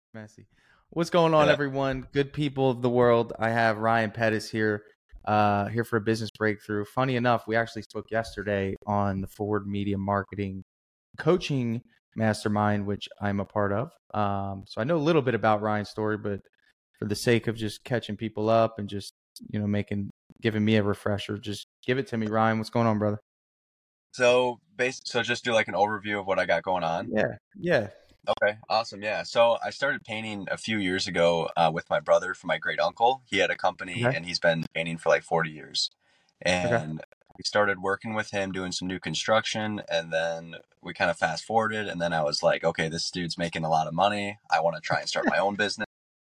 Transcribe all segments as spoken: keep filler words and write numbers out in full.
Messy. What's going on, Yeah. everyone? Good people of the world. I have Ryan Pettis here, uh, here for a business breakthrough. Funny enough, we actually spoke yesterday on the Forward Media Marketing Coaching Mastermind, which I'm a part of. Um, so I know a little bit about Ryan's story, but for the sake of just catching people up and just you know making giving me a refresher, just give it to me, Ryan. What's going on, brother? So base so just do like an overview of what I got going on. Yeah, yeah. Okay, awesome. Yeah. So I started painting a few years ago uh, with my brother for my great uncle. He had a company Okay, and he's been painting for like forty years. okay, And we started working with him doing some new construction and then we kind of fast forwarded and then I was like, okay, this dude's making a lot of money. I want to try and start my own business.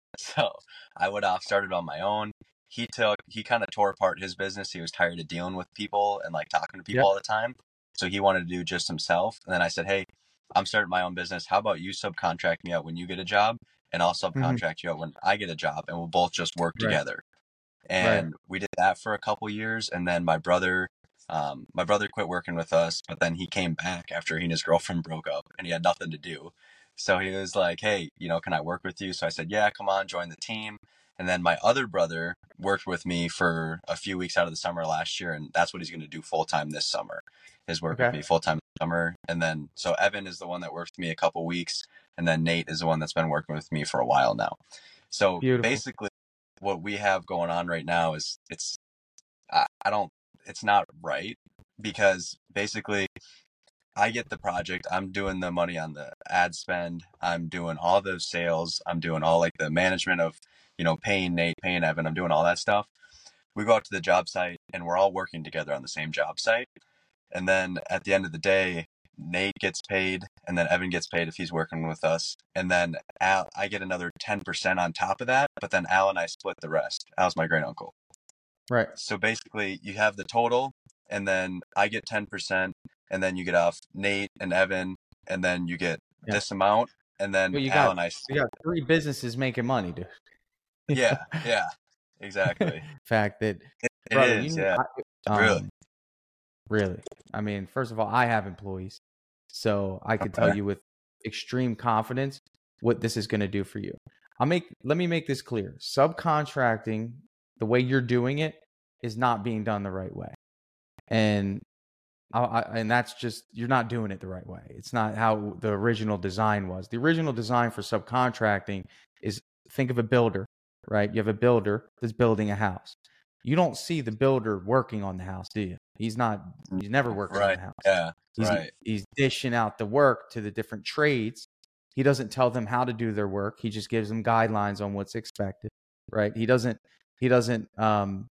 So I went off, started on my own. He took, he kind of tore apart his business. He was tired of dealing with people and like talking to people yep. all the time. So he wanted to do just himself. And then I said, hey, I'm starting my own business. How about you subcontract me out when you get a job and I'll Hmm. subcontract you out when I get a job and we'll both just work Right, together. right. And we did that for a couple years. And then my brother, um, my brother quit working with us, but then he came back after he and his girlfriend broke up and he had nothing to do. So he was like, hey, you know, can I work with you? So I said, yeah, come on, join the team. And then my other brother worked with me for a few weeks out of the summer last year. And that's what he's going to do full time this summer is work with Okay, me full time this summer. And then, so Evan is the one that worked with me a couple weeks. And then Nate is the one that's been working with me for a while now. So beautiful. basically, what we have going on right now is it's I, I don't it's not right because basically I get the project, I'm doing the money on the ad spend, I'm doing all those sales, I'm doing all like the management of, you know, paying Nate, paying Evan, I'm doing all that stuff. We go out to the job site and we're all working together on the same job site. And then at the end of the day, Nate gets paid and then Evan gets paid if he's working with us. And then Al, I get another ten percent on top of that. But then Al and I split the rest. Al's my great uncle. Right. So basically, you have the total, and then I get ten percent, and then you get off Nate and Evan, and then you get Yeah. this amount. And then Well, you Al got and I, you got three businesses making money, dude. yeah, yeah, exactly. Fact that, It, it brother, you is, need, yeah, I, really. um, really. I mean, first of all, I have employees, so I can tell Okay. you with extreme confidence what this is going to do for you. I'll make. Let me make this clear. Subcontracting, the way you're doing it, is not being done the right way, and I, I, and that's just you're not doing it the right way. It's not how the original design was. The original design for subcontracting is think of a builder, right? You have a builder that's building a house. You don't see the builder working on the house, do you? He's not. He's never working on Right. the house. Yeah. He's Right. he's dishing out the work to the different trades. He doesn't tell them how to do their work. He just gives them guidelines on what's expected, right? He doesn't. He doesn't. Um,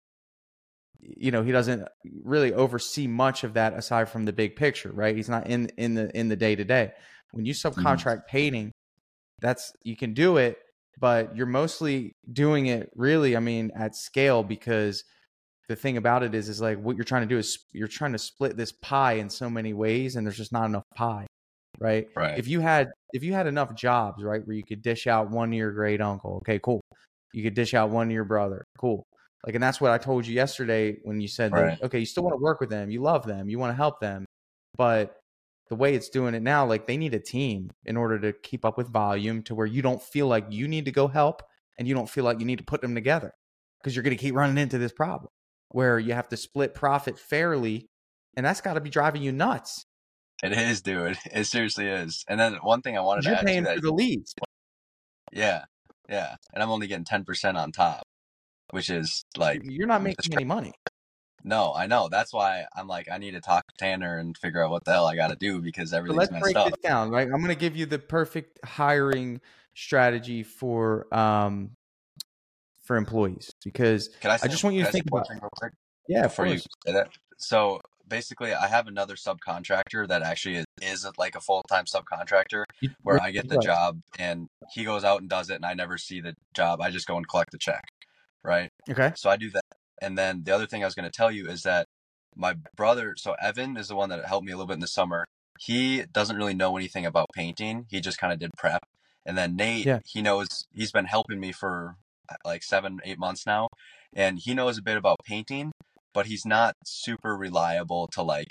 you know, he doesn't really oversee much of that aside from the big picture, right? He's not in in the in the day to day. When you Mhm. subcontract painting, that's you can do it, but you're mostly doing it really, I mean, at scale because the thing about it is is like what you're trying to do is you're trying to split this pie in so many ways and there's just not enough pie, right? Right. If you had if you had enough jobs, right, where you could dish out one to your great uncle, okay, cool. You could dish out one to your brother, cool. Like, and that's what I told you yesterday when you said that, Right. okay, you still want to work with them, you love them, you want to help them, but the way it's doing it now, like they need a team in order to keep up with volume to where you don't feel like you need to go help and you don't feel like you need to put them together because you're going to keep running into this problem where you have to split profit fairly. And that's got to be driving you nuts It is, dude. It seriously is. And then one thing I wanted because to you're add to paying that, for the leads. yeah, yeah. And I'm only getting ten percent on top, which is like, You're not just making any money. no, I know. That's why I'm like, I need to talk to Tanner and figure out what the hell I got to do because So everything's let's messed break up. this down, right? I'm going to give you the perfect hiring strategy for um for employees because Can I I say, just want you can to I say think one about, thing real quick yeah, of before you course. say that? So basically, I have another subcontractor that actually is, is like a full-time subcontractor You, where I get the right. job and he goes out and does it and I never see the job. I just go and collect the check, right? Okay. So I do that. And then the other thing I was going to tell you is that my brother, so Evan is the one that helped me a little bit in the summer. He doesn't really know anything about painting. He just kind of did prep. And then Nate, Yeah. he knows, he's been helping me for like seven, eight months now. And he knows a bit about painting, but he's not super reliable to like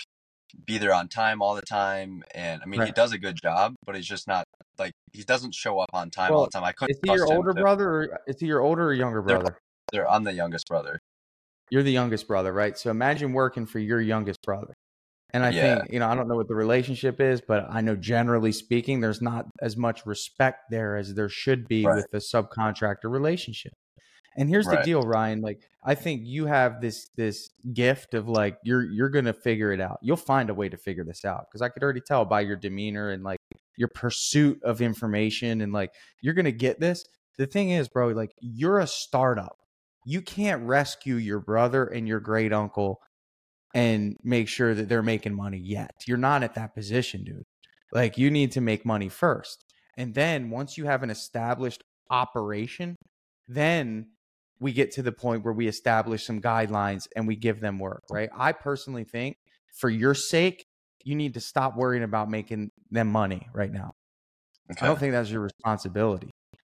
be there on time all the time. And I mean, he Right. does a good job, but he's just not like, he doesn't show up on time all Well, the time. I couldn't is he your trust him older to, brother or is he your older or younger they're, brother? they're, I'm the youngest brother. You're the youngest brother, right? So imagine working for your youngest brother. And I Yeah. think, you know, I don't know what the relationship is, but I know generally speaking, there's not as much respect there as there should be Right. with a subcontractor relationship. And here's the Right. deal, Ryan. Like, I think you have this this gift of like you're you're gonna figure it out. You'll find a way to figure this out because I could already tell by your demeanor and like your pursuit of information and like you're gonna get this. The thing is, bro, like you're a startup. You can't rescue your brother and your great uncle and make sure that they're making money yet. You're not at that position, dude. Like you need to make money first. And then once you have an established operation, then we get to the point where we establish some guidelines and we give them work, right? I personally think for your sake, you need to stop worrying about making them money right now. Okay. I don't think that's your responsibility.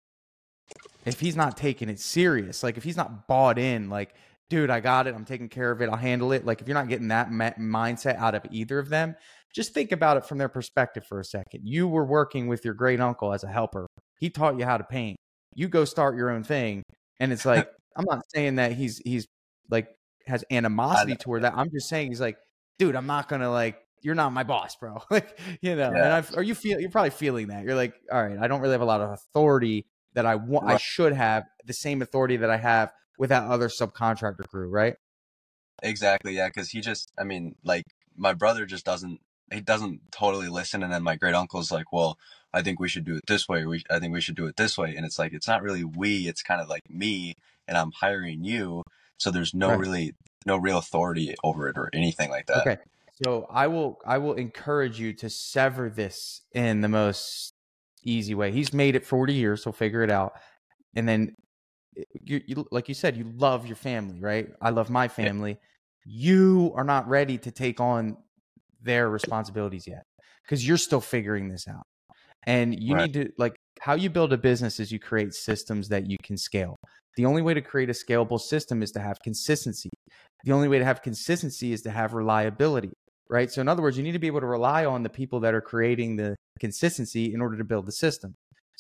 If he's not taking it serious, like if he's not bought in, like, dude, I got it, I'm taking care of it, I'll handle it. Like if you're not getting that ma- mindset out of either of them, just think about it from their perspective for a second. You were working with your great uncle as a helper. He taught you how to paint. You go start your own thing. And it's like, I'm not saying that he's, he's like has animosity toward that. I'm just saying he's like, dude, I'm not going to like, you're not my boss, bro. Like, you know, Yeah. and I've, or you feel, you're probably feeling that. You're like, all right, I don't really have a lot of authority that I want, Right. I should have the same authority that I have with that other subcontractor crew, right? Exactly. Yeah. Cause he just, I mean, like my brother just doesn't, he doesn't totally listen. And then my great uncle's like, well, I think we should do it this way. We, I think we should do it this way. And it's like, it's not really we, it's kind of like me and I'm hiring you. So there's no Right. really, no real authority over it or anything like that. Okay. So I will, I will encourage you to sever this in the most easy way. He's made it forty years. So figure it out. And then you, you, like you said, you love your family, right? I love my family. Yeah. You are not ready to take on their responsibilities yet because you're still figuring this out. And you Right. need to, like, how you build a business is you create systems that you can scale. The only way to create a scalable system is to have consistency. The only way to have consistency is to have reliability, right? So in other words, you need to be able to rely on the people that are creating the consistency in order to build the system.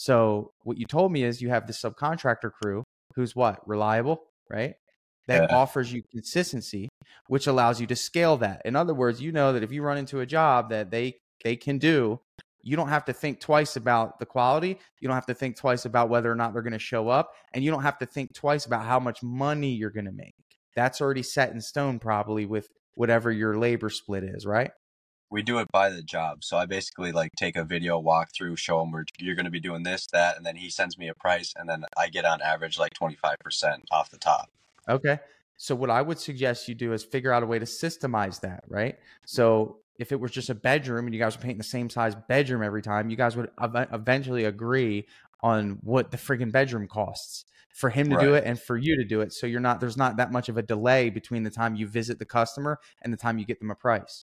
So what you told me is you have the subcontractor crew who's what? Reliable, right? That Yeah. offers you consistency, which allows you to scale that. In other words, you know that if you run into a job that they they can do, you don't have to think twice about the quality. You don't have to think twice about whether or not they're going to show up. And you don't have to think twice about how much money you're going to make. That's already set in stone probably with whatever your labor split is, right? We do it by the job. So I basically like take a video walkthrough, show him where you're going to be doing this, that, and then he sends me a price. And then I get on average like twenty-five percent off the top. Okay. So what I would suggest you do is figure out a way to systemize that, right? So if it was just a bedroom and you guys were painting the same size bedroom every time, you guys would ev- eventually agree on what the friggin' bedroom costs for him to Right. do it and for you to do it. So you're not, there's not that much of a delay between the time you visit the customer and the time you get them a price.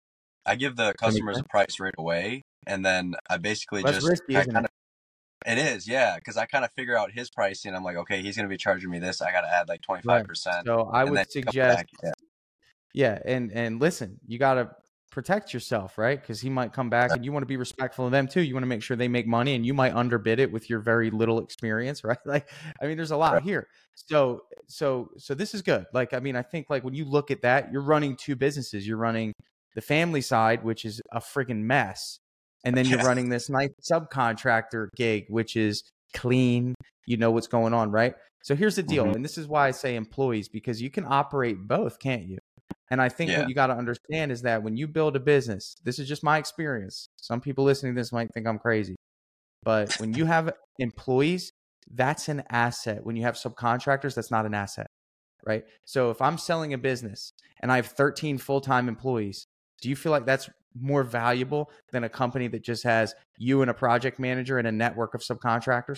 I give the customers a price right away. And then I basically Well, just, that's risky, I isn't kind it? of, it is, yeah. Cause I kind of figure out his pricing. I'm like, okay, he's going to be charging me this. I got to add like twenty-five percent. Right. So I and would then suggest, back, yeah. yeah, and and listen, you got to protect yourself, right? Because he might come back and you want to be respectful of them too. You want to make sure they make money and you might underbid it with your very little experience, right? Like, I mean, there's a lot Right. here. So, so, so this is good. Like, I mean, I think like when you look at that, you're running two businesses. You're running the family side, which is a freaking mess. And then you're Yeah. running this nice subcontractor gig, which is clean. You know what's going on, right? So here's the deal. Mhm. And this is why I say employees, because you can operate both, can't you? And I think Yeah. what you got to understand is that when you build a business, this is just my experience. Some people listening to this might think I'm crazy, but when you have employees, that's an asset. When you have subcontractors, that's not an asset, right? So if I'm selling a business and I have thirteen full-time employees, do you feel like that's more valuable than a company that just has you and a project manager and a network of subcontractors?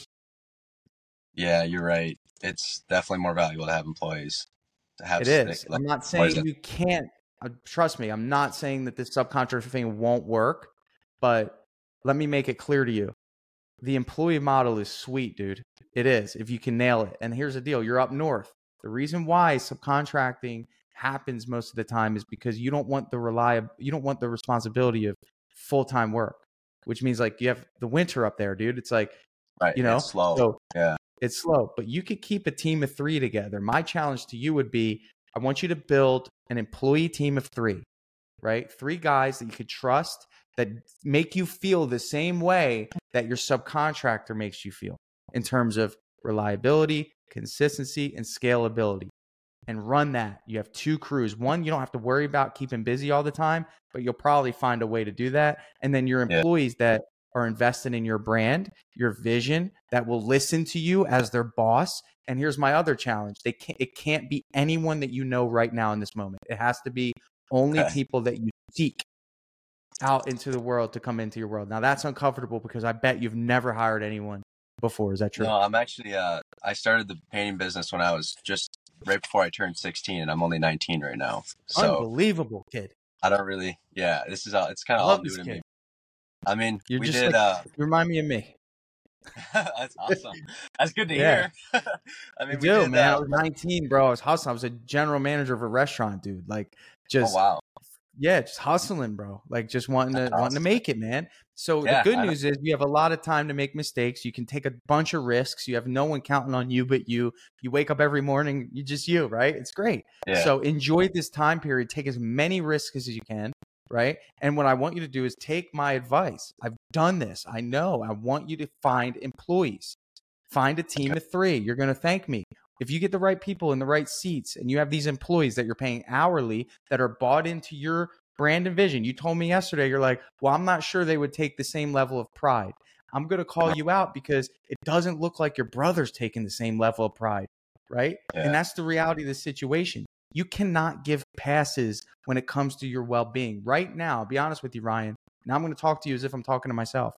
Yeah, you're right. It's definitely more valuable to have employees. To have It stick, is. like, I'm not what is saying it? you can't, uh, trust me, I'm not saying that this subcontractor thing won't work, but let me make it clear to you. The employee model is sweet, dude. It is, if you can nail it. And here's the deal. You're up north. The reason why subcontracting happens most of the time is because you don't want the reliable, you don't want the responsibility of full-time work, which means like you have the winter up there, dude. It's like, Right. you know, It's slow. so Yeah. it's slow, but you could keep a team of three together. My challenge to you would be, I want you to build an employee team of three, right? Three guys that you could trust, that make you feel the same way that your subcontractor makes you feel in terms of reliability, consistency, and scalability. And run that. You have two crews. One, you don't have to worry about keeping busy all the time, but you'll probably find a way to do that. And then your Yeah. employees that are invested in your brand, your vision, that will listen to you as their boss. And here's my other challenge. They can't, it can't be anyone that you know right now in this moment. It has to be only Okay. people that you seek out into the world to come into your world. Now that's uncomfortable because I bet you've never hired anyone before. Is that true? No, I'm actually, uh, I started the painting business when I was just right before I turned sixteen, and I'm only nineteen right now. So Unbelievable, kid. I don't really, yeah, this is all, it's kind I of all love new this to kid. me. I mean, You're we just did, like, uh, you remind me of me. that's awesome. That's good to Yeah. hear. I I mean, we do, did, man. I uh, was nineteen, bro. I was hustling. I was a general manager of a restaurant, dude. Like, oh, just wow. yeah, just hustling, bro. Like, just wanting to That's wanting to awesome. make it, man. So the Yeah, good I know. news is you have a lot of time to make mistakes. You can take a bunch of risks. You have no one counting on you but you. You wake up every morning, you just you, right? It's great. Yeah. So enjoy this time period. Take as many risks as you can, right? And what I want you to do is take my advice. I've done this. I know. I want you to find employees. Find a team Okay. of three. You're going to thank me. If you get the right people in the right seats and you have these employees that you're paying hourly that are bought into your brand and vision. You told me yesterday, you're like, well, I'm not sure they would take the same level of pride. I'm going to call you out because it doesn't look like your brother's taking the same level of pride, right? Yeah. And that's the reality of the situation. You cannot give passes when it comes to your well-being. Right now, I'll be honest with you, Ryan. Now I'm going to talk to you as if I'm talking to myself.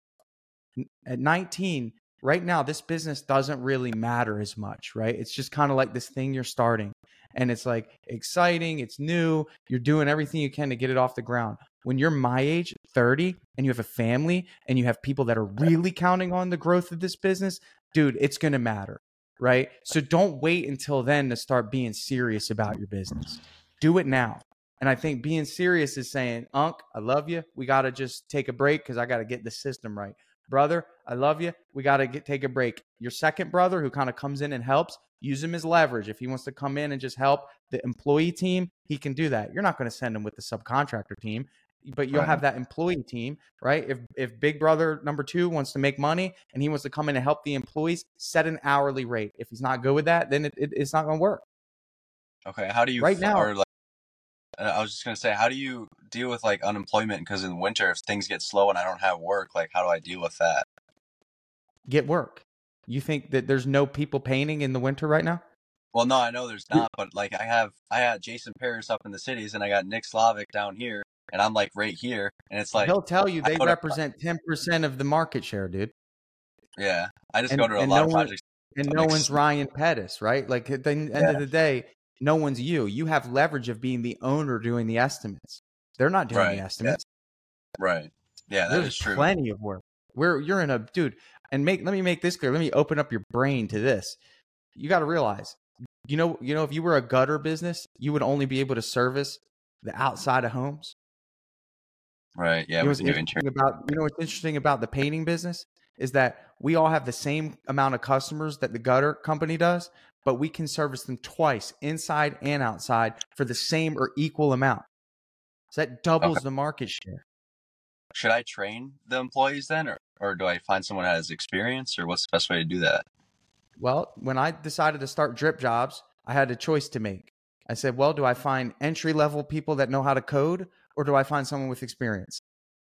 At nineteen, right now, this business doesn't really matter as much, right? It's just kind of like this thing you're starting. And it's like exciting, it's new, you're doing everything you can to get it off the ground. When you're my age, thirty, and you have a family and you have people that are really counting on the growth of this business, dude, it's going to matter, right? So don't wait until then to start being serious about your business. Do it now. And I think being serious is saying, Unc, I love you. We got to just take a break because I got to get the system right. Brother, I love you. We got to get take a break. Your second brother who kind of comes in and helps, use him as leverage. If he wants to come in and just help the employee team, he can do that. You're not going to send him with the subcontractor team, but you'll Right. have that employee team, right? If if big brother number two wants to make money and he wants to come in and help the employees, set an hourly rate. If he's not good with that, then it, it, it's not going to work. Okay. How do you, Right f- now, or like, uh, I was just going to say, how do you deal with like unemployment? Because in winter, if things get slow and I don't have work, like, how do I deal with that? get work. You think that there's no people painting in the winter right now? Well, no, I know there's not, but like I have, I had Jason Paris up in the cities, and I got Nick Slavic down here, and I'm like right here, and it's like He'll tell you I they go to, represent ten percent of the market share, dude. yeah, I just And go to a and lot no of one projects. and I'm no like, one's Ryan Pettis, right? Like at the end yeah, of the day, no one's you. You have leverage of being the owner doing the estimates. They're not doing the right, yeah, estimates. right, yeah, that There's is true. plenty of work. Where you're in a dude, and make let me make this clear. Let me open up your brain to this. You got to realize, you know, you know, if you were a gutter business, you would only be able to service the outside of homes. Right, yeah, You know we what's can do interior. interesting about you know what's interesting about the painting business is that we all have the same amount of customers that the gutter company does, but we can service them twice, inside and outside, for the same or equal amount. So that doubles Okay, the market share. should I train the employees then, or or do I find someone that has experience, or what's the best way to do that? Well, when I decided to start Drip Jobs, I had a choice to make. I said, well, do I find entry level people that know how to code, or do I find someone with experience?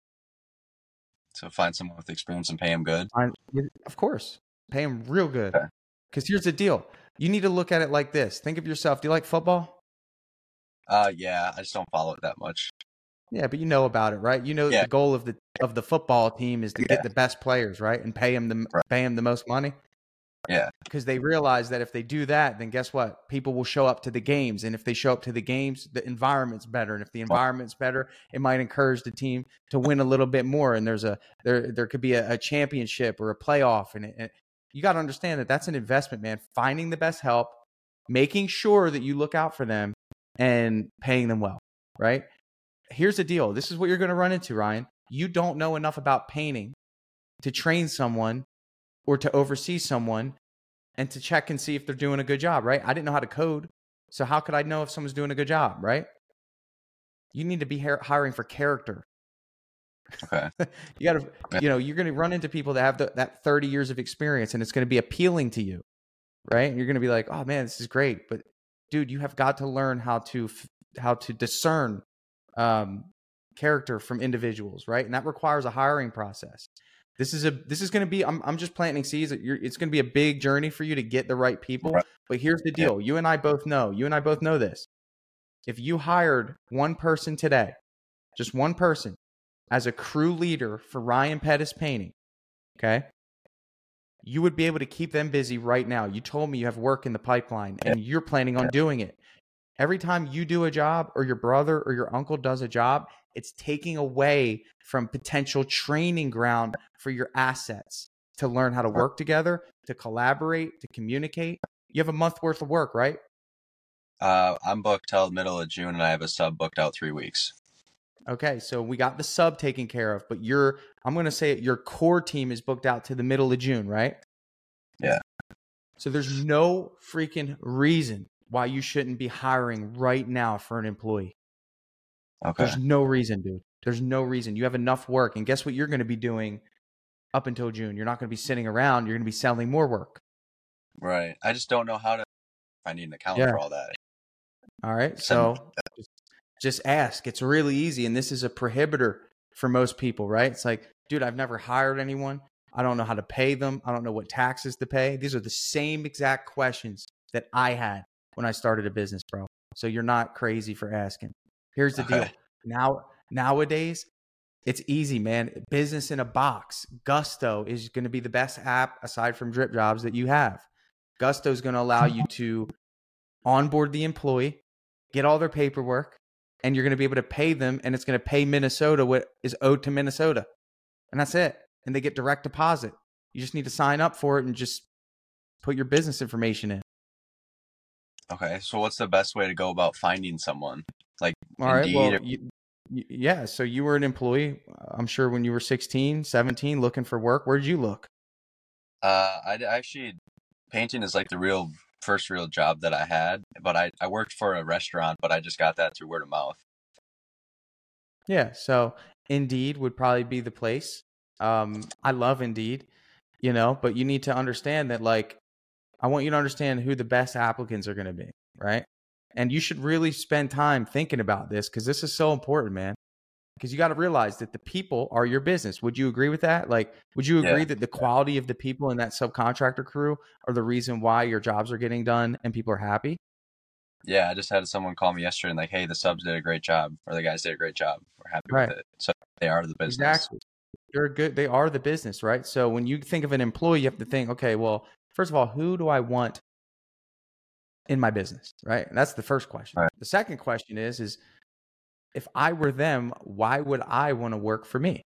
So find someone with experience and pay them good. I, of course, pay them real good. Okay. Because here's the deal. You need to look at it like this. Think of yourself. Do you like football? Uh, yeah, I just don't follow it that much. Yeah, but you know about it, right? You know Yeah, the goal of the of the football team is to yeah, get the best players, right? And pay them the right, pay them the most money. yeah, Because they realize that if they do that, then guess what? People will show up to the games. And if they show up to the games, the environment's better. And if the environment's better, it might encourage the team to win a little bit more. And there's a there there could be a, a championship or a playoff. And, it, and you got to understand that that's an investment, man. Finding the best help, making sure that you look out for them, and paying them well, right? Here's the deal. This is what you're going to run into, Ryan. You don't know enough about painting to train someone or to oversee someone and to check and see if they're doing a good job, right? I didn't know how to code. So how could I know if someone's doing a good job, right? You need to be hiring for character. Okay. You got to, you know, you're going to run into people that have the, that thirty years of experience, and it's going to be appealing to you, right? And you're going to be like, oh man, this is great. But dude, you have got to learn how to, how to discern um, character from individuals, right? And that requires a hiring process. This is a, this is going to be, I'm, I'm just planting seeds. You're, it's going to be a big journey for you to get the right people. Right. But here's the deal. You and I both know, you and I both know this. If you hired one person today, just one person, as a crew leader for Ryan Pettis Painting, okay, you would be able to keep them busy right now. You told me you have work in the pipeline and you're planning on doing it. Every time you do a job or your brother or your uncle does a job, it's taking away from potential training ground for your assets to learn how to work together, to collaborate, to communicate. You have a month worth of work, right? Uh, I'm booked till the middle of June, and I have a sub booked out three weeks. Okay, so we got the sub taken care of, but your, I'm going to say it, your core team is booked out to the middle of June, right? Yeah. So there's no freaking reason why you shouldn't be hiring right now for an employee. Okay. There's no reason, dude. There's no reason. You have enough work, and guess what you're going to be doing up until June? You're not going to be sitting around. You're going to be selling more work. Right. I just don't know how to, if I need an accountant Yeah. for all that. All right, so just ask. It's really easy, and this is a prohibitor for most people, right? It's like, dude, I've never hired anyone. I don't know how to pay them. I don't know what taxes to pay. These are the same exact questions that I had when I started a business, bro. So you're not crazy for asking. Here's the Okay. deal. Now, nowadays, it's easy, man. Business in a box. Gusto is going to be the best app aside from Drip Jobs that you have. Gusto is going to allow you to onboard the employee, get all their paperwork, and you're going to be able to pay them, and it's going to pay Minnesota what is owed to Minnesota. And that's it. And they get direct deposit. You just need to sign up for it and just put your business information in. Okay. So what's the best way to go about finding someone? Like All right. Indeed Well, or- you, you, yeah. So you were an employee, I'm sure, when you were sixteen, seventeen, looking for work. Where'd you look? Uh, I actually, painting is like the real first real job that I had, but I, I worked for a restaurant, but I just got that through word of mouth. Yeah. So Indeed would probably be the place. Um, I love Indeed, you know, but you need to understand that, like, I want you to understand who the best applicants are going to be, right? And you should really spend time thinking about this because this is so important, man. Because you got to realize that the people are your business. Would you agree with that? Like, would you agree Yeah. that the quality of the people in that subcontractor crew are the reason why your jobs are getting done and people are happy? Yeah, I just had someone call me yesterday and like, hey, the subs did a great job, or the guys did a great job. We're happy Right. with it. So they are the business. Exactly. They're good. They are the business, right? So when you think of an employee, you have to think, okay, well, first of all, who do I want in my business, right? And that's the first question. Right. The second question is, is if I were them, why would I want to work for me?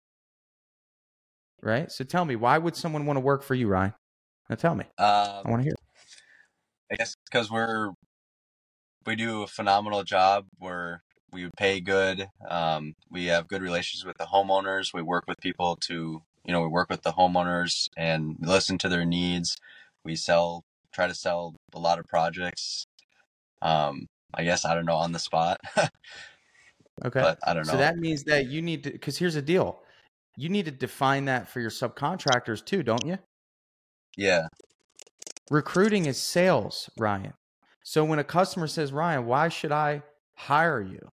Right? So tell me, why would someone want to work for you, Ryan? Now tell me. Um, I want to hear. I guess because we're we do a phenomenal job. We're we pay good. Um, we have good relations with the homeowners. We work with people to, you know, we work with the homeowners and listen to their needs. We sell, try to sell a lot of projects. Um, I guess, I don't know, on the spot, Okay. but I don't know. So that means that you need to, because here's the deal. You need to define that for your subcontractors too, don't you? Yeah. Recruiting is sales, Ryan. So when a customer says, Ryan, why should I hire you?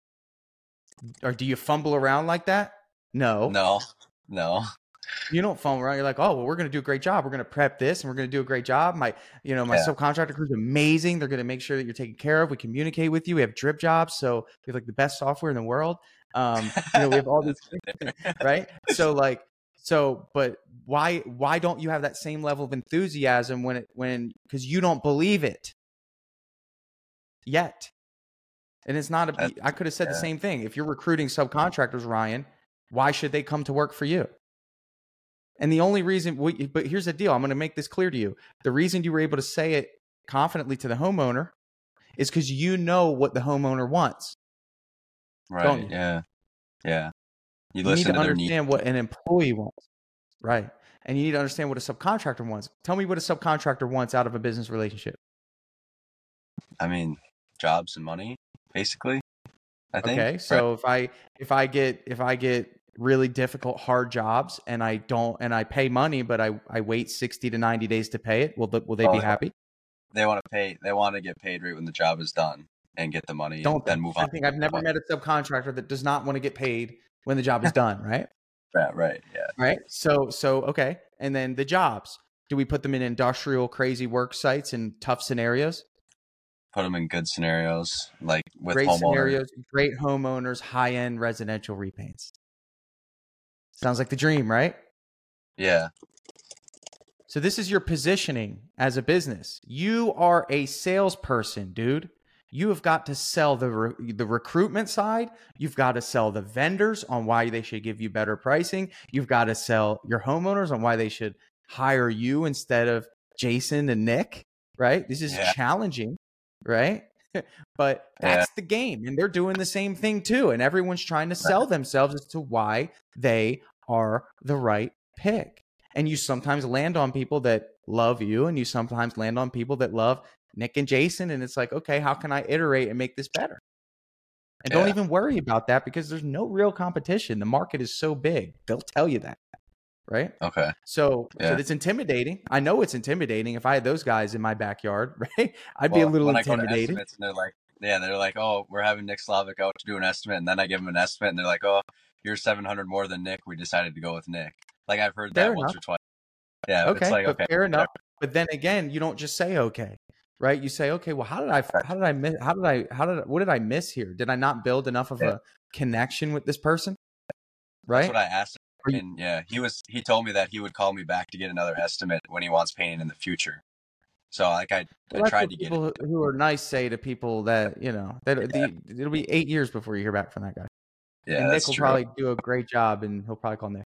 Or do you fumble around like that? No. No, no. You don't fumble around. You're like, oh, well, we're going to do a great job. We're going to prep this and we're going to do a great job. My, you know, my Yeah. subcontractor crew's amazing. They're going to make sure that you're taken care of. We communicate with you. We have Drip Jobs. So we have like the best software in the world. Um, you know, we have all these, right? So like, so, but why, why don't you have that same level of enthusiasm when it, when, cause you don't believe it yet. And it's not, a, That's- I could have said the yeah. same thing. If you're recruiting subcontractors, Ryan, why should they come to work for you? And the only reason, we, but here's the deal. I'm going to make this clear to you. The reason you were able to say it confidently to the homeowner is because you know what the homeowner wants. Right. Don't you? Yeah. Yeah. You, You need listen to to their needs. understand what an employee wants. Right. And you need to understand what a subcontractor wants. Tell me what a subcontractor wants out of a business relationship. I mean, jobs and money, basically. I think. Okay. So right. if I if I get if I get really difficult, hard jobs and I don't and I pay money, but I, I wait sixty to ninety days to pay it, will the, will they oh, be happy? They want to pay they want to get paid right when the job is done and get the money don't and then move on. I think I've never met a subcontractor that does not want to get paid when the job is done, right? Yeah, right. Yeah. Right. So so okay. And then the jobs. Do we put them in industrial crazy work sites and tough scenarios? Put them in good scenarios, like with great homeowners. scenarios, great homeowners, high-end residential repaints. Sounds like the dream, right? Yeah. So this is your positioning as a business. You are a salesperson, dude. You have got to sell the re- the recruitment side. You've got to sell the vendors on why they should give you better pricing. You've got to sell your homeowners on why they should hire you instead of Jason and Nick, right? This is yeah. challenging, right? But that's yeah. the game. And they're doing the same thing too. And everyone's trying to sell themselves as to why they are the right pick. And you sometimes land on people that love you, and you sometimes land on people that love Nick and Jason. And it's like, okay, how can I iterate and make this better? And yeah. don't even worry about that because there's no real competition. The market is so big. They'll tell you that. Right. Okay. So, yeah. so it's intimidating. I know it's intimidating. If I had those guys in my backyard, right, I'd well, be a little when intimidated. I go to estimates and they're like, yeah, they're like, oh, we're having Nick Slavic out to do an estimate. And then I give them an estimate and they're like, oh, you're seven hundred more than Nick. We decided to go with Nick. Like I've heard fair that enough. once or twice. Yeah. Okay. It's like, but okay. Fair enough. But then again, you don't just say, okay, right. You say, okay, well, how did I, how did I miss, how did I, how did, what did I miss here? Did I not build enough of yeah. a connection with this person? Right. That's what I asked him. And yeah, he was, he told me that he would call me back to get another estimate when he wants painting in the future. So like I, well, I tried to get people it. who are nice say to people that, you know, that yeah. the, it'll be eight years before you hear back from that guy. Yeah, and Nick that's will true. probably do a great job and he'll probably call Nick.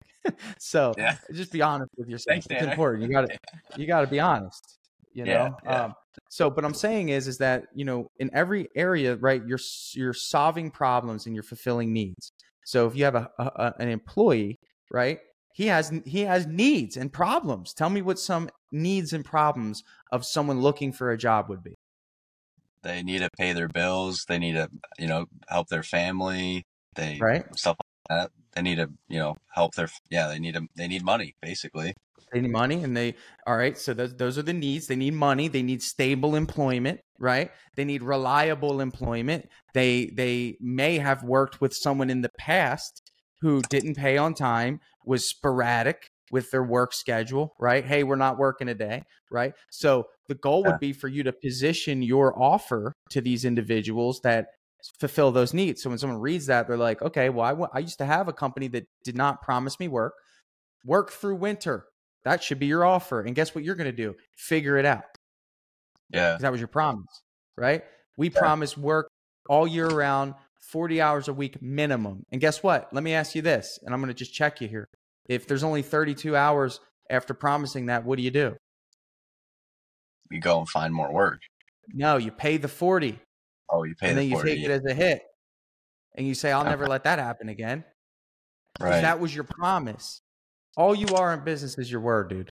So yeah. just be honest with yourself. Thanks, it's Dan. important. You gotta, you gotta be honest, you know? Yeah, yeah. Um, so, but I'm saying is, is that, you know, in every area, right, you're, you're solving problems and you're fulfilling needs. So if you have a, a an employee, right, he has, he has needs and problems. Tell me what some needs and problems of someone looking for a job would be. They need to pay their bills. They need to, you know, help their family. They right. stuff like that. They need to, you know, help their, yeah, they need to, they need money basically. They need money and they, all right. So those, those are the needs. They need money. They need stable employment, right? They need reliable employment. They, they may have worked with someone in the past who didn't pay on time, was sporadic with their work schedule, right? Hey, we're not working today, right? So the goal would be for you to position your offer to these individuals that fulfill those needs. So when someone reads that, they're like, okay, well, I, w- I used to have a company that did not promise me work, work through winter. That should be your offer. And guess what you're going to do? Figure it out. Yeah. That was your promise, right? We yeah. promise work all year round, forty hours a week minimum. And guess what? Let me ask you this, and I'm going to just check you here. If there's only thirty-two hours after promising that, what do you do? You go and find more work. No, you pay the forty. Oh, you pay and the then you forty. take it as a hit. And you say, I'll okay. never let that happen again. Right. That was your promise. All you are in business is your word, dude.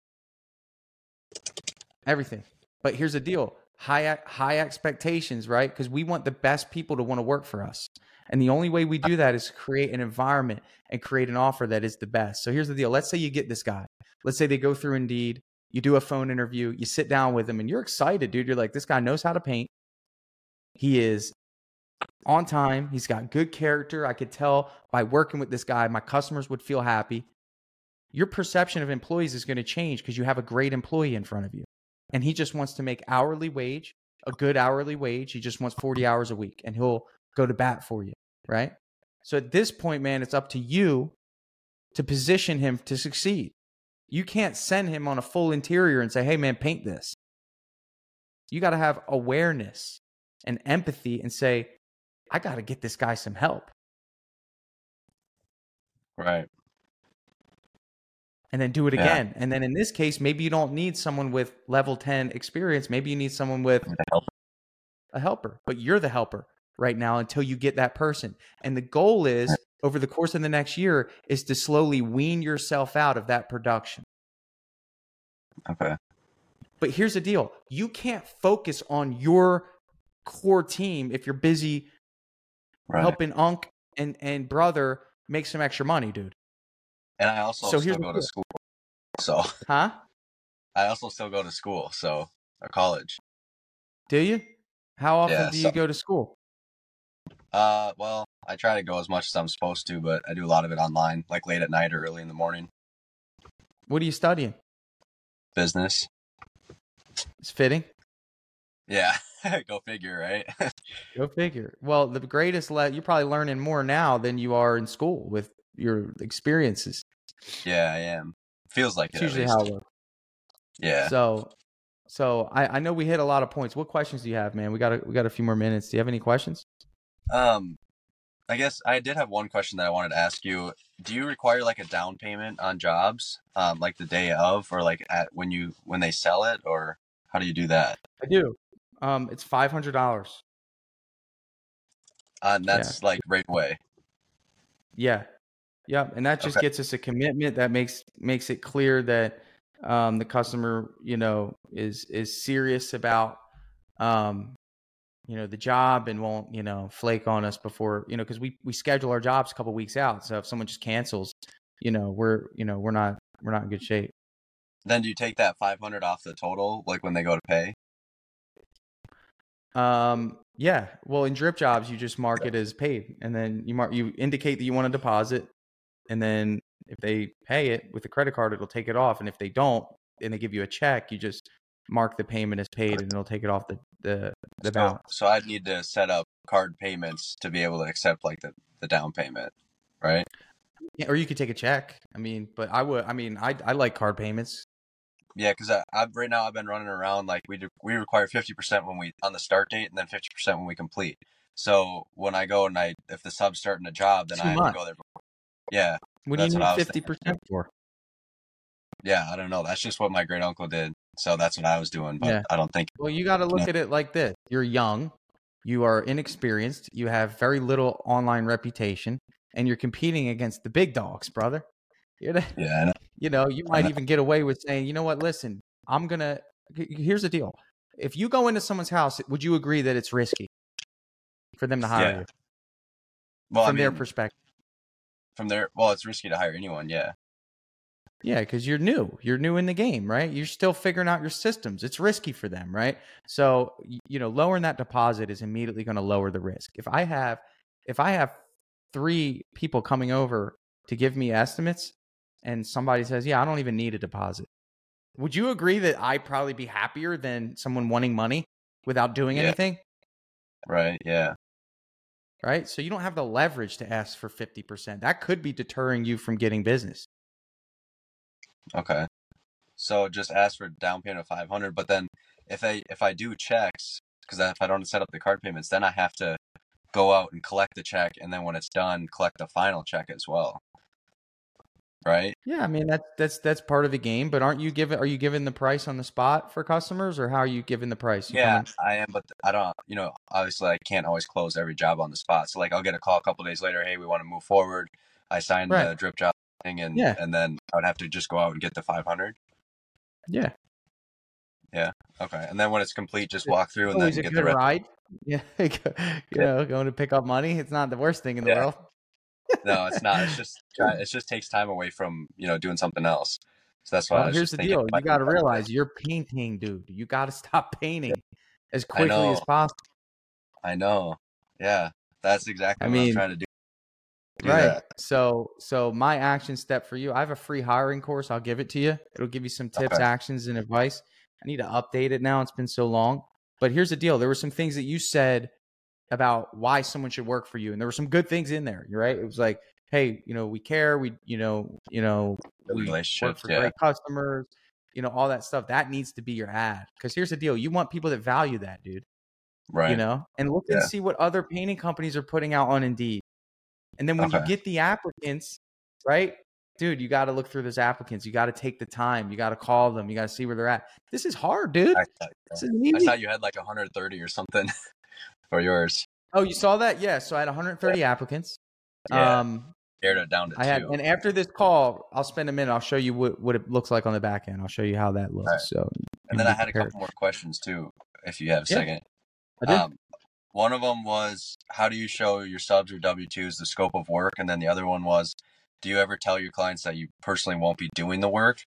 Everything. But here's the deal. High high expectations, right? Because we want the best people to want to work for us. And the only way we do that is create an environment and create an offer that is the best. So here's the deal. Let's say you get this guy. Let's say they go through Indeed. You do a phone interview. You sit down with him and you're excited, dude. You're like, this guy knows how to paint. He is on time. He's got good character. I could tell by working with this guy, my customers would feel happy. Your perception of employees is going to change because you have a great employee in front of you. And he just wants to make hourly wage, a good hourly wage. He just wants forty hours a week and he'll go to bat for you, right? So at this point, man, it's up to you to position him to succeed. You can't send him on a full interior and say, hey, man, paint this. You got to have awareness and empathy and say, I got to get this guy some help. Right. And then do it yeah. again. And then in this case, maybe you don't need someone with level ten experience. Maybe you need someone with a helper, but you're the helper right now until you get that person. And the goal is over the course of the next year is to slowly wean yourself out of that production. Okay. But here's the deal. You can't focus on your core team if you're busy Right. helping Unc and, and brother make some extra money, dude. And I also So still here's go the to school. So Huh? I also still go to school, so or college. Do you? How often Yeah, do you so- go to school? Uh, well, I try to go as much as I'm supposed to, but I do a lot of it online, like late at night or early in the morning. What are you studying? Business. It's fitting. Yeah, go figure, right? Go figure. Well, the greatest le- you're probably learning more now than you are in school with your experiences. Yeah, I am. Feels like It's it at usually least. how it works. Yeah. So, so I, I know we hit a lot of points. What questions do you have, man? We got a, we got a few more minutes. Do you have any questions? Um, I guess I did have one question that I wanted to ask you. Do you require like a down payment on jobs, um, like the day of, or like at when you when they sell it, or how do you do that? I do. Um, it's five hundred dollars. Uh, and that's like right away. Yeah. Yeah. And that just Okay. gets us a commitment that makes makes it clear that um, the customer, you know, is is serious about um, you know, the job and won't, you know, flake on us before, you know, because we we schedule our jobs a couple weeks out. So if someone just cancels, you know, we're you know, we're not we're not in good shape. Then do you take that five hundred off the total, like when they go to pay? Um, yeah. Well, in drip jobs, you just mark it as paid, and then you mark you indicate that you want to deposit, and then if they pay it with a credit card, it'll take it off, and if they don't, and they give you a check, you just mark the payment as paid, and it'll take it off the the the So, balance. so I'd need to set up card payments to be able to accept like the, the down payment, right? Yeah, or you could take a check. I mean, but I would. I mean, I I like card payments. Yeah, because I, I've right now I've been running around like we do, we require fifty percent when we on the start date and then fifty percent when we complete. So when I go and I if the sub's starting a job, then Too I have to much. go there. Before. Yeah, What do you that's what need I was fifty percent for? yeah, I don't know. That's just what my great uncle did. So that's what I was doing, but Yeah. I don't think. Well, you got to look No. at it like this: you're young, you are inexperienced, you have very little online reputation, and you're competing against the big dogs, brother. You're the, Yeah, I know. you know, you might even get away with saying, you know what, listen, I'm going to, here's the deal. If you go into someone's house, would you agree that it's risky for them to hire Yeah. you Well, from I their mean, perspective? from there, well, it's risky to hire anyone. Yeah, Yeah, because you're new. You're new in the game, right? You're still figuring out your systems. It's risky for them, right? So, y- you know, lowering that deposit is immediately going to lower the risk. If I have, if I have three people coming over to give me estimates, and somebody says, "Yeah, I don't even need a deposit," would you agree that I'd probably be happier than someone wanting money without doing Yeah. anything? right. Yeah, Right? So you don't have the leverage to ask for fifty percent. That could be deterring you from getting business. okay. So just ask for a down payment of five hundred, but then if I if I do checks, because if I don't set up the card payments, then I have to go out and collect the check, and then when it's done, collect the final check as well, right? Yeah, I mean that's that's that's part of the game. But aren't you giving? Are you giving the price on the spot for customers, or how are you giving the price? You Yeah, coming? I am, but I don't. You know, obviously, I can't always close every job on the spot. So like, I'll get a call a couple days later. Hey, we want to move forward. I signed Right. the drip job thing, and Yeah. and then I would have to just go out and get the five hundred. Yeah. Okay, and then when it's complete, just walk through and Always then a get good the rest. ride. Yeah. you know, going to pick up money. It's not the worst thing in the Yeah. world. No, it's not. It's just try- it just takes time away from you know doing something else. So that's why I Well, was here's just the thinking. deal. it You might be got to better. realize you're painting, dude. You got to stop painting as I quickly as know. possible. I know. Yeah, that's exactly I what I'm mean, trying to do. do right. that. So, so my action step for you, I have a free hiring course. I'll give it to you. It'll give you some tips, Okay. actions, and advice. I need to update it now. It's been so long. But here's the deal. There were some things that you said about why someone should work for you, and there were some good things in there. You're right. It was like, hey, you know, we care. We, you know, you know, The we work relationships, for yeah. great customers. You know, all that stuff. That needs to be your ad. Because here's the deal. You want people that value that, dude. Right. You know, and look Yeah. and see what other painting companies are putting out on Indeed. And then when you Okay. get the applicants, right, dude, you got to look through those applicants. You got to take the time. You got to call them. You got to see where they're at. This is hard, dude. I thought, This isn't I easy. thought you had like one hundred thirty or something. for yours. Oh, you saw that? Yeah. So I had one hundred thirty yeah. applicants. Yeah. Um, Pared it down to I had, two. and after this call, I'll spend a minute. I'll show you what, what it looks like on the back end. I'll show you how that looks. Right. So, and then I had prepared. a couple more questions too, if you have a yeah, second. I do. Um, one of them was, how do you show your subs or W twos the scope of work? And then the other one was, do you ever tell your clients that you personally won't be doing the work?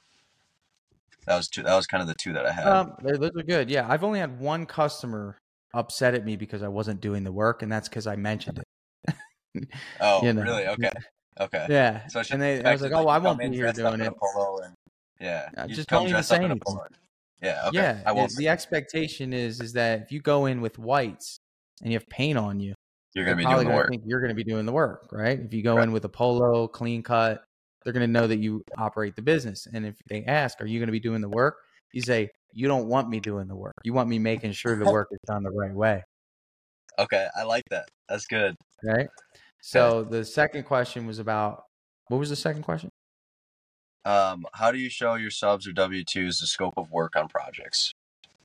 That was two. That was kind of the two that I had. Um, those are good. Yeah, I've only had one customer upset at me because I wasn't doing the work, and that's because I mentioned it. Oh, you know? Really? Okay. Okay. Yeah. So and they, I was like, "Oh, well, I won't be here doing it." And, yeah. Uh, just don't even say anything. Yeah. Okay. Yeah. I won't. The expectation is is that if you go in with whites and you have paint on you, you're gonna be doing the work. Think you're gonna be doing the work, right? If you go right. in with a polo, clean cut, they're gonna know that you operate the business. And if they ask, "Are you gonna be doing the work?" You say, "You don't want me doing the work. You want me making sure the work is done the right way." Okay, I like that. That's good. Right. So okay. The second question was about, what was the second question? Um, how do you show your subs or W twos the scope of work on projects?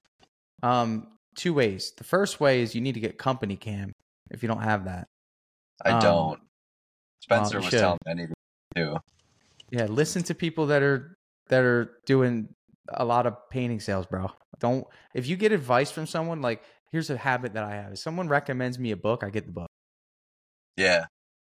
Um, two ways. The first way is you need to get company cam if you don't have that. I um, don't. Spencer well, was should. telling me I need to do. Yeah, listen to people that are that are doing a lot of painting sales, bro. Don't, if you get advice from someone, like, here's a habit that I have. If someone recommends me a book, I get the book. Yeah.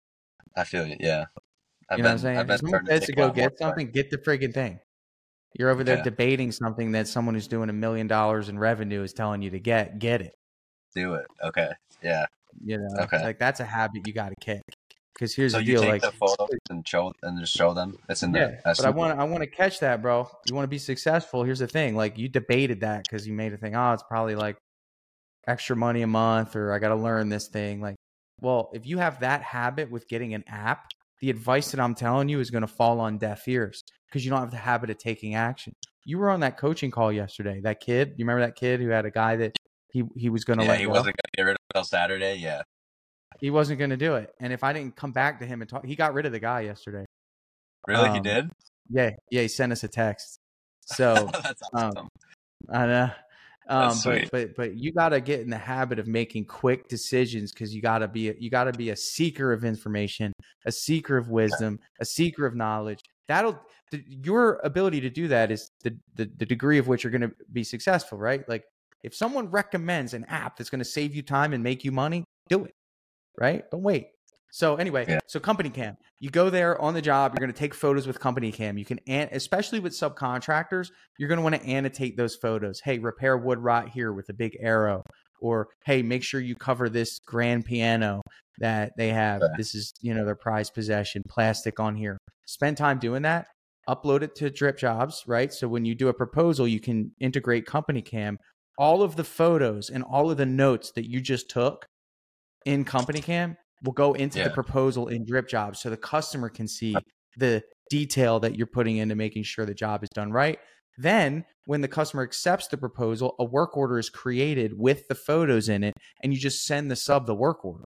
I feel it. Yeah. I've you know been, what I'm saying? I've been if someone says to go get something, get the friggin' thing. You're over there yeah. debating something that someone who's doing a million dollars in revenue is telling you to get, get it. Do it. Okay. Yeah. You know, okay. Like that's a habit you got to kick. Because here's so the you deal, take like the photos and show and just show them. It's in there. Yeah, but I want I want to catch that, bro. You want to be successful. Here's the thing, like you debated that because you made a thing. Oh, it's probably like extra money a month, or I got to learn this thing. Like, well, if you have that habit with getting an app, the advice that I'm telling you is going to fall on deaf ears because you don't have the habit of taking action. You were on that coaching call yesterday. That kid, you remember that kid who had a guy that he he was going to yeah, let he go? wasn't going to get rid of it until Saturday. Yeah. He wasn't going to do it. And if I didn't come back to him and talk, he got rid of the guy yesterday. Really? Um, he did? Yeah. Yeah. He sent us a text. So that's awesome. Um, I know. Um, That's but, sweet. but, but you got to get in the habit of making quick decisions because you got to be, you got to be a seeker of information, a seeker of wisdom, a seeker of knowledge. That'll, the, your ability to do that is the, the, the degree of which you're going to be successful, right? Like if someone recommends an app that's going to save you time and make you money, do it. Right? Don't wait. So anyway, yeah. so company cam, you go there on the job, you're going to take photos with company cam. You can, especially with subcontractors, you're going to want to annotate those photos. Hey, repair wood rot here with a big arrow, or, hey, make sure you cover this grand piano that they have. Okay. This is, you know, their prized possession, plastic on here. Spend time doing that, upload it to Drip Jobs, right? So when you do a proposal, you can integrate company cam. All of the photos and all of the notes that you just took in company cam will go into yeah. the proposal in Drip Jobs so the customer can see the detail that you're putting into making sure the job is done right. Then when the customer accepts the proposal, a work order is created with the photos in it, and you just send the sub the work order.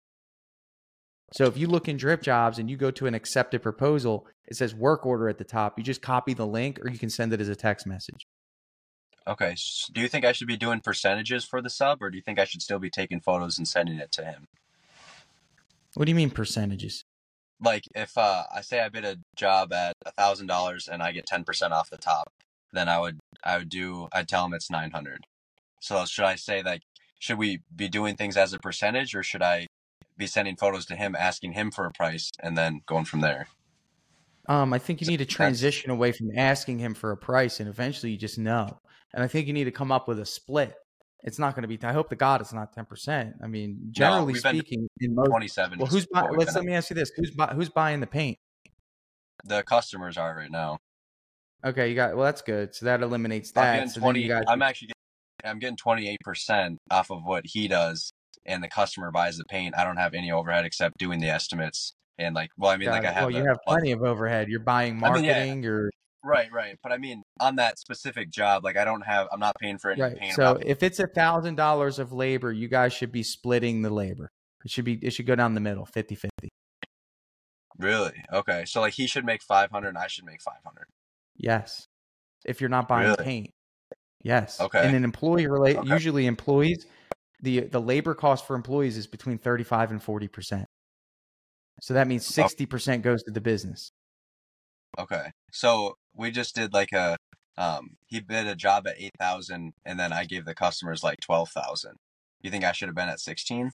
So if you look in Drip Jobs and you go to an accepted proposal, it says work order at the top. You just copy the link or you can send it as a text message. Okay. So do you think I should be doing percentages for the sub, or do you think I should still be taking photos and sending it to him? What do you mean percentages? Like if uh, I say I bid a job at a thousand dollars and I get ten percent off the top, then I would I would do I'd tell him it's nine hundred. So should I say like should we be doing things as a percentage, or should I be sending photos to him, asking him for a price, and then going from there? Um, I think you need to transition away from asking him for a price, and eventually you just know. And I think you need to come up with a split. It's not going to be. I hope to God it's not ten percent. I mean, generally no, speaking, in most twenty-seven. Well, who's buying? Let's let me ask you this: Who's buy, who's buying the paint? The customers are right now. Okay, you got. Well, that's good. So that eliminates that. I'm getting so twenty. You guys, I'm actually getting, I'm getting twenty-eight percent off of what he does, and the customer buys the paint. I don't have any overhead except doing the estimates and like. Well, I mean, like it. I have. Well, you the, have plenty of overhead. You're buying marketing. I mean, yeah. You're Right, right. But I mean, on that specific job, like I don't have, I'm not paying for any right. paint. So if it's a thousand dollars of labor, you guys should be splitting the labor. It should be, it should go down the middle, fifty fifty. Really? Okay. So like he should make five hundred and I should make five hundred. Yes. If you're not buying really? paint. Yes. Okay. And an employee relate, okay. Usually employees, the the labor cost for employees is between thirty-five and forty percent. So that means sixty percent goes to the business. Okay. So we just did like a, um, he bid a job at eight thousand and then I gave the customers like twelve thousand. You think I should have been at sixteen?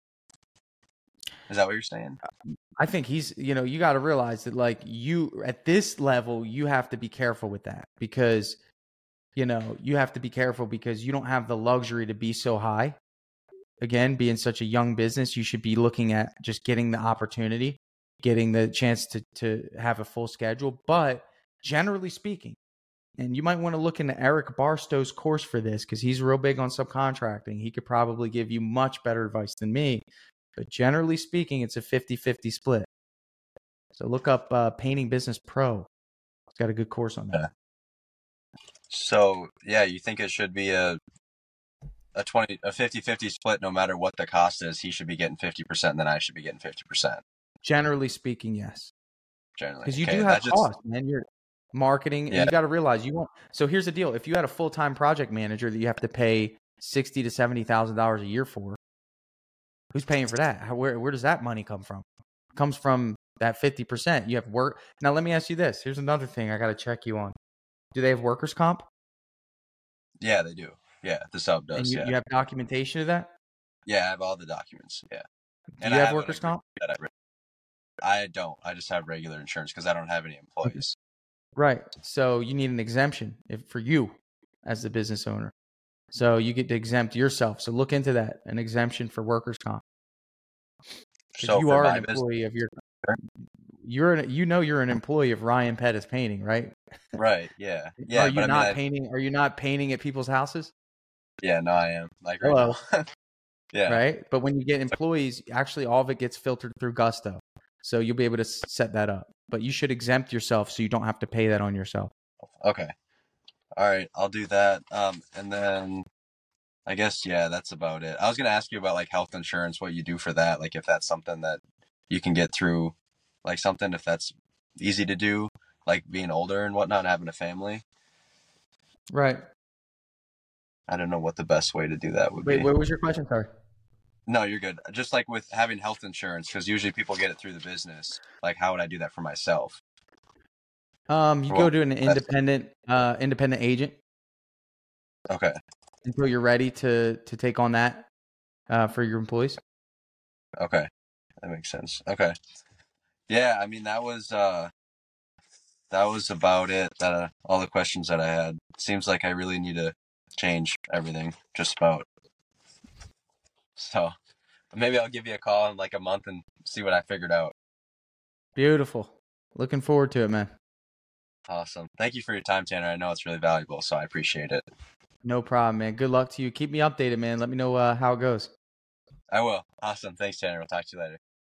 Is that what you're saying? I think he's, you know, you got to realize that like you at this level, you have to be careful with that because, you know, you have to be careful because you don't have the luxury to be so high. Again, being such a young business, you should be looking at just getting the opportunity, getting the chance to, to have a full schedule. But generally speaking, and you might want to look into Eric Barstow's course for this because he's real big on subcontracting. He could probably give you much better advice than me. But generally speaking, it's a fifty-fifty split. So look up uh, Painting Business Pro. It's got a good course on that. Yeah. So, yeah, you think it should be a a twenty a fifty-fifty split no matter what the cost is. He should be getting fifty percent and then I should be getting fifty percent. Generally speaking, yes. Generally. Because you okay, do have just, costs, man. You're marketing, and yeah. you got to realize you won't. So here's the deal: if you had a full time project manager that you have to pay sixty to seventy thousand dollars a year for, who's paying for that? How, where where does that money come from? It comes from that fifty percent. You have work. Now let me ask you this. Here's another thing I got to check you on. Do they have workers' comp? Yeah, they do. Yeah, the sub does. And you, yeah. you have documentation of that? Yeah, I have all the documents. Yeah. Do And you I have have workers' comp? I, I don't. I just have regular insurance because I don't have any employees. Right. So you need an exemption if, for you as the business owner. So you get to exempt yourself. So look into that, an exemption for workers' comp. So you for are my an business, employee of your, you're an, you know you're an employee of Ryan Pettis Painting, right? right? Yeah, yeah. Are you but not I mean, painting? Are you not painting at people's houses? I, yeah, no, I am. Like right Hello. now. yeah. Right. But when you get employees, actually all of it gets filtered through Gusto. So you'll be able to set that up. But you should exempt yourself so you don't have to pay that on yourself. Okay. All right, I'll do that. Um, and then I guess yeah, that's about it. I was gonna ask you about like health insurance, what you do for that, like if that's something that you can get through, like something if that's easy to do, like being older and whatnot, and having a family. Right. I don't know what the best way to do that would Wait, be. what was your question? Sorry. No, you're good. Just like with having health insurance, because usually people get it through the business. Like, how would I do that for myself? Um, you Well, go to an independent, uh, independent agent Okay. until you're ready to to take on that uh, for your employees. Okay. That makes sense. Okay. Yeah, I mean that was uh that was about it. That uh, all the questions that I had. Seems like I really need to change everything, just about. So maybe I'll give you a call in like a month and see what I figured out. Beautiful. Looking forward to it, man. Awesome. Thank you for your time, Tanner. I know it's really valuable, so I appreciate it. No problem, man. Good luck to you. Keep me updated, man. Let me know uh, how it goes. I will. Awesome. Thanks, Tanner. We'll talk to you later.